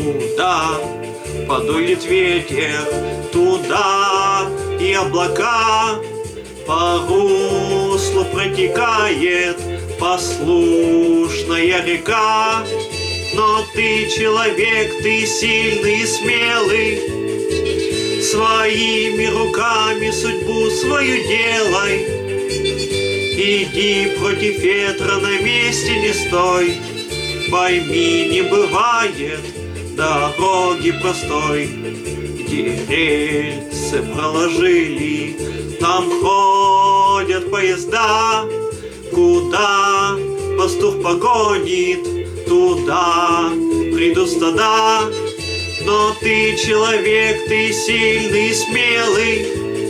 Туда подует ветер, туда и облака. По руслу протекает послушная река. Но ты человек, ты сильный и смелый, своими руками судьбу свою делай. Иди против ветра, на месте не стой. Пойми, не бывает дороги простой. Где рельсы проложили, там ходят поезда. Куда пастух погонит, туда придут стада. Но ты человек, ты сильный и смелый,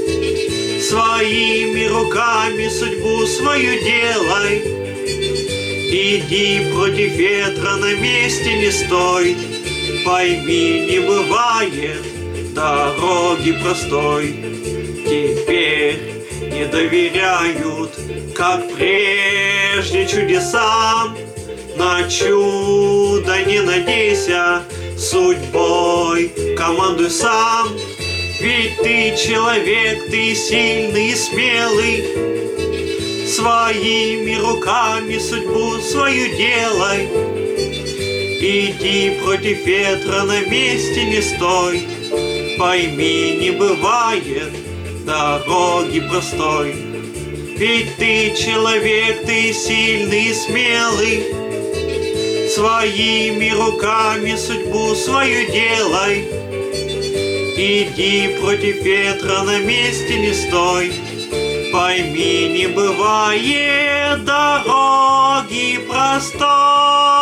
своими руками судьбу свою делай. Иди против ветра, на месте не стой. Пойми, не бывает дороги простой. Теперь не доверяют, как прежде, чудесам. На чудо не надейся, судьбой командуй сам. Ведь ты человек, ты сильный и смелый, своими руками судьбу свою делай. Иди против ветра, на месте не стой. Пойми, не бывает дороги простой. Ведь ты человек, ты сильный и смелый, своими руками судьбу свою делай. Иди против ветра, на месте не стой. Пойми, не бывает дороги простой.